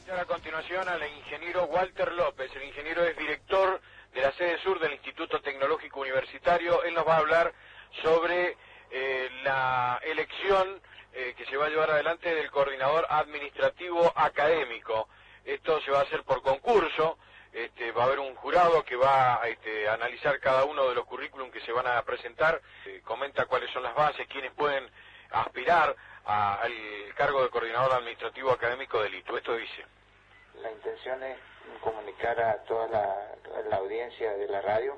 A continuación al ingeniero Walter López. El ingeniero es director de la sede sur del Instituto Tecnológico Universitario. Él nos va a hablar sobre la elección que se va a llevar adelante del coordinador administrativo académico. Esto se va a hacer por concurso. Va a haber un jurado que va a analizar cada uno de los currículum que se van a presentar. Comenta cuáles son las bases, quiénes pueden aspirar al cargo de coordinador administrativo académico del ITU. Esto dice: la intención es comunicar a toda la audiencia de la radio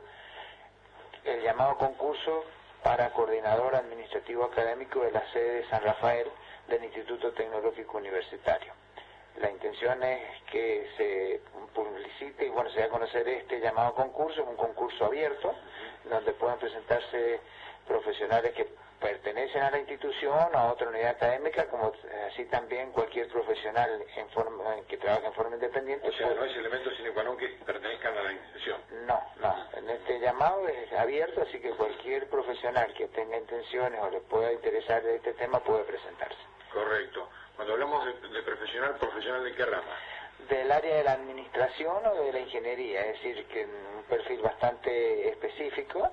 el llamado concurso para coordinador administrativo académico de la sede de San Rafael del Instituto Tecnológico Universitario. La intención es que se publicite y se dé a conocer este llamado concurso, un concurso abierto, donde puedan presentarse profesionales que pertenecen a la institución o a otra unidad académica, como así también cualquier profesional que trabaje en forma independiente. O sea, no es elemento sine qua non que pertenezcan a la institución. No. En este llamado es abierto, así que cualquier profesional que tenga intenciones o le pueda interesar de este tema puede presentarse. Correcto. Cuando hablamos de profesional, ¿profesional de qué rama? Del área de la administración o de la ingeniería, es decir, que un perfil bastante específico,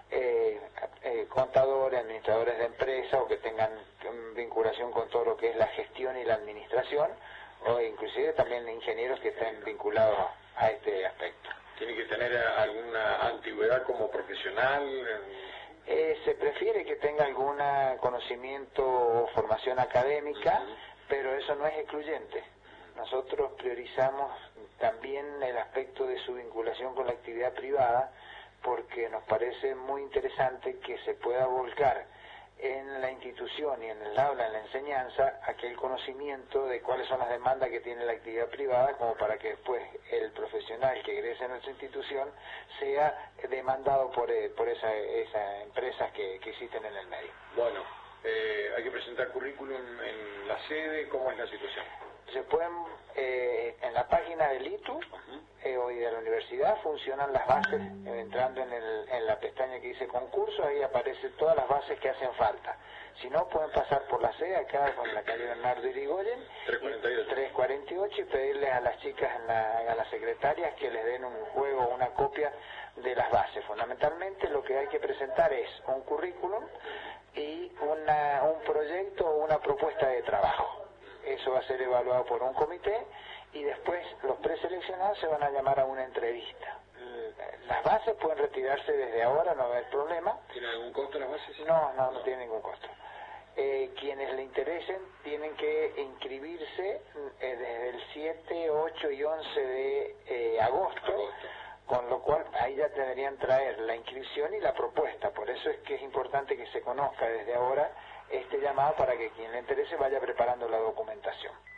contadores, administradores de empresa o que tengan vinculación con todo lo que es la gestión y la administración, o inclusive también ingenieros que estén vinculados a este aspecto. ¿Tiene que tener alguna antigüedad como profesional? Se prefiere que tenga algún conocimiento o formación académica, pero eso no es excluyente. Nosotros priorizamos también el aspecto de su vinculación con la actividad privada, porque nos parece muy interesante que se pueda volcar en la institución y en el aula, en la enseñanza, aquel conocimiento de cuáles son las demandas que tiene la actividad privada, como para que después el profesional que egrese a nuestra institución sea demandado por esas empresas que existen en el medio. Bueno, hay que presentar currículum en la sede. ¿Cómo es la situación? Se pueden, en la página del ITU hoy de la universidad funcionan las bases, entrando en la pestaña que dice concurso, ahí aparecen todas las bases que hacen falta. Si no, pueden pasar por la sede, acá con la calle Bernardo Irigoyen, 348, y pedirles a las chicas, a las secretarias, que les den un juego, una copia de las bases. Fundamentalmente lo que hay que presentar es un currículum y un proyecto o una propuesta de trabajo. Eso va a ser evaluado por un comité y después los preseleccionados se van a llamar a una entrevista. Las bases pueden retirarse desde ahora, no va a haber problema. ¿Tiene algún costo las bases? No tiene ningún costo. Quienes le interesen tienen que inscribirse desde el 7, 8 y 11 de agosto, con lo cual ahí ya deberían traer la inscripción y la propuesta. Por eso es que es importante que se conozca desde ahora este llamado, para que quien le interese vaya preparando la documentación.